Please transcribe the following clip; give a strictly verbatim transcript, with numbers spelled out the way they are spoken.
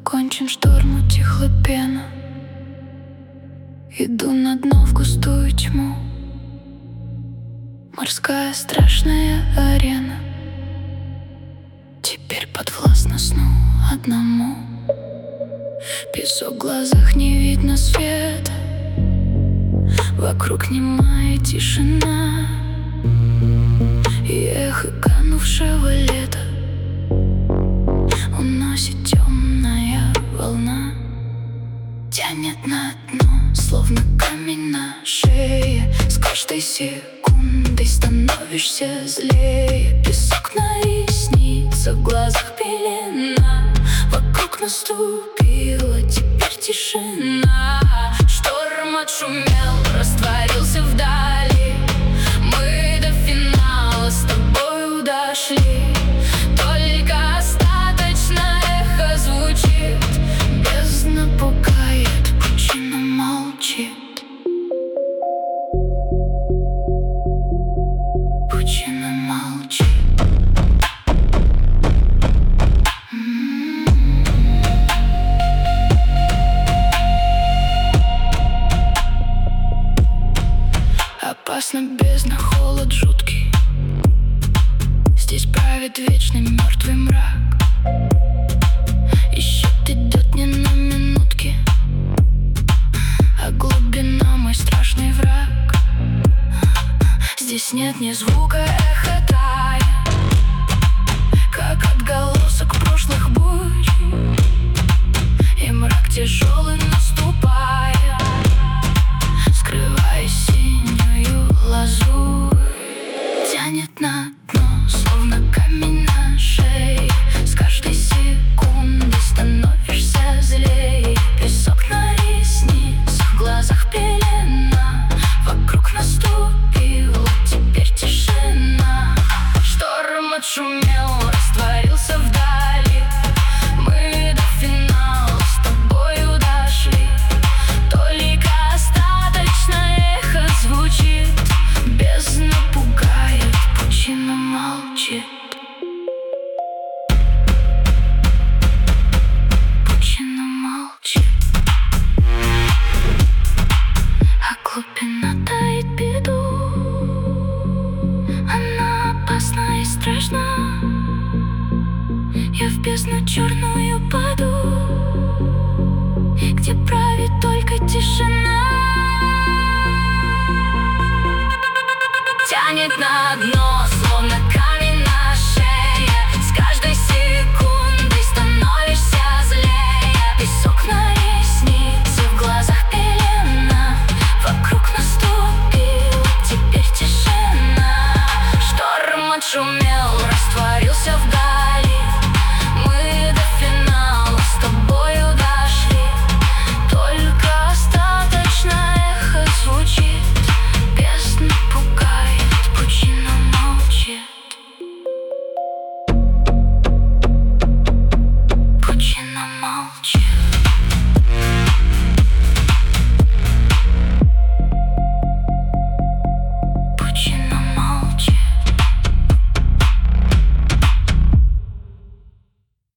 окончен шторм, утихла пена. Иду на дно в густую тьму. Морская страшная арена теперь подвластна сну одному. Песок в глазах, не видно света, вокруг немая тишина. И эхо канувшего лета уносит темная волна. Тянет на дно, словно камень на шее. С каждой секундой становишься злее. Песок на ресницах, в глазах пелена. Вокруг наступила теперь тишина. Шторм отшумел, растворился вдали. Мы до финала с тобою дошли. Только остаточно эхо звучит. Бездна пугает, пучина молчит. Пучина молчит. Опасно бездна, холод жуткий. Здесь правит вечный мертвый мрак. И счет идет не на минутки, а глубина мой страшный враг. Здесь нет ни звука эхо тая, как отголосок прошлых бурь. И мрак тяжелый наступая, скрывая синюю лазурь. Тянет на дно, словно камень на шее. С каждой секундой становишься злее. Песок на ресницах, в глазах пелена. Вокруг наступила теперь тишина. Шторм отшумел, растворился вдали. Мы до финала с тобою дошли. Только остаточно эхо звучит. Бездна пугает, пучина молчит. Пучина молчит. А глубина таит беду. Она опасна и страшна. Я в бездну черную паду, где правит только тишина. Тянет на дно, словно камень на шее. С каждой секундой становишься злее. Песок на реснице, в глазах пелена. Вокруг наступила теперь тишина. Шторм отшумел, растворился вдали.